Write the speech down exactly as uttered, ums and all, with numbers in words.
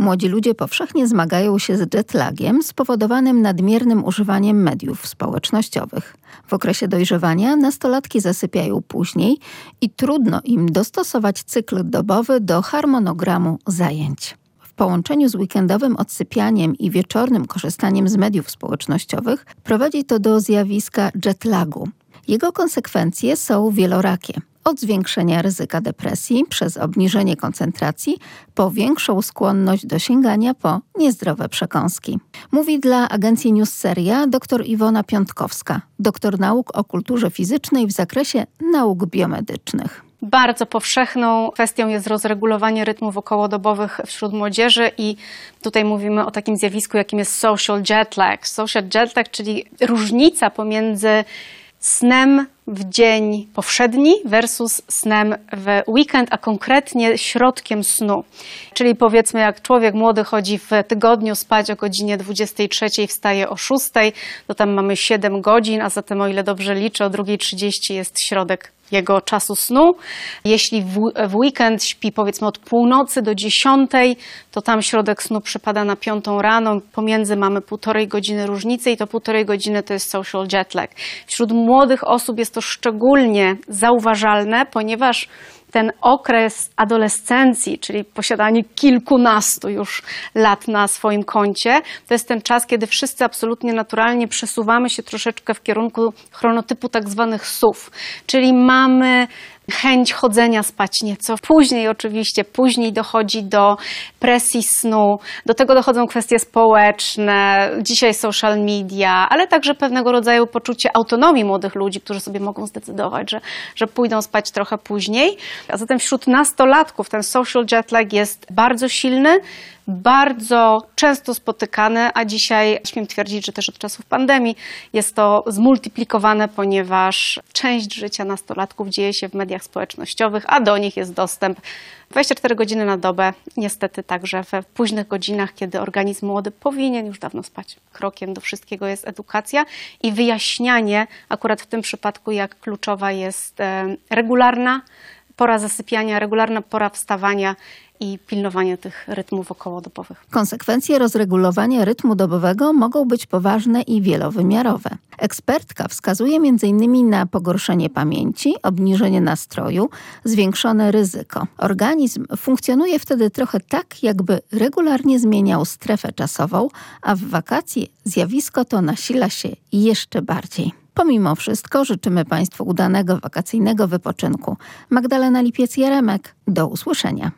Młodzi ludzie powszechnie zmagają się z jetlagiem spowodowanym nadmiernym używaniem mediów społecznościowych. W okresie dojrzewania nastolatki zasypiają później i trudno im dostosować cykl dobowy do harmonogramu zajęć. W połączeniu z weekendowym odsypianiem i wieczornym korzystaniem z mediów społecznościowych prowadzi to do zjawiska jetlagu. Jego konsekwencje są wielorakie. Od zwiększenia ryzyka depresji przez obniżenie koncentracji, po większą skłonność do sięgania po niezdrowe przekąski. Mówi dla agencji Newsseria dr Iwona Piątkowska, doktor nauk o kulturze fizycznej w zakresie nauk biomedycznych. Bardzo powszechną kwestią jest rozregulowanie rytmów okołodobowych wśród młodzieży i tutaj mówimy o takim zjawisku, jakim jest social jet lag. Social jet lag, czyli różnica pomiędzy snem w dzień powszedni versus snem w weekend, a konkretnie środkiem snu. Czyli powiedzmy, jak człowiek młody chodzi w tygodniu spać o godzinie dwudziestej trzeciej, wstaje o szóstej, to tam mamy siedem godzin, a zatem o ile dobrze liczę, o drugiej trzydzieści jest środek jego czasu snu. Jeśli w, w weekend śpi powiedzmy od północy do dziesiątej, to tam środek snu przypada na piątą rano. Pomiędzy mamy półtorej godziny różnicy i to półtorej godziny to jest social jet lag. Wśród młodych osób jest to szczególnie zauważalne, ponieważ ten okres adolescencji, czyli posiadanie kilkunastu już lat na swoim koncie, to jest ten czas, kiedy wszyscy absolutnie naturalnie przesuwamy się troszeczkę w kierunku chronotypu tak zwanych S U V, czyli mamy chęć chodzenia spać nieco później oczywiście, później dochodzi do presji snu, do tego dochodzą kwestie społeczne, dzisiaj social media, ale także pewnego rodzaju poczucie autonomii młodych ludzi, którzy sobie mogą zdecydować, że, że pójdą spać trochę później. A zatem wśród nastolatków ten social jet lag jest bardzo silny, bardzo często spotykane, a dzisiaj śmiem twierdzić, że też od czasów pandemii jest to zmultiplikowane, ponieważ część życia nastolatków dzieje się w mediach społecznościowych, a do nich jest dostęp dwadzieścia cztery godziny na dobę, niestety także w późnych godzinach, kiedy organizm młody powinien już dawno spać. Krokiem do wszystkiego jest edukacja i wyjaśnianie akurat w tym przypadku, jak kluczowa jest regularna pora zasypiania, regularna pora wstawania i pilnowanie tych rytmów okołodobowych. Konsekwencje rozregulowania rytmu dobowego mogą być poważne i wielowymiarowe. Ekspertka wskazuje między innymi na pogorszenie pamięci, obniżenie nastroju, zwiększone ryzyko. Organizm funkcjonuje wtedy trochę tak, jakby regularnie zmieniał strefę czasową, a w wakacje zjawisko to nasila się jeszcze bardziej. Pomimo wszystko życzymy Państwu udanego wakacyjnego wypoczynku. Magdalena Lipiec-Jaremek, do usłyszenia.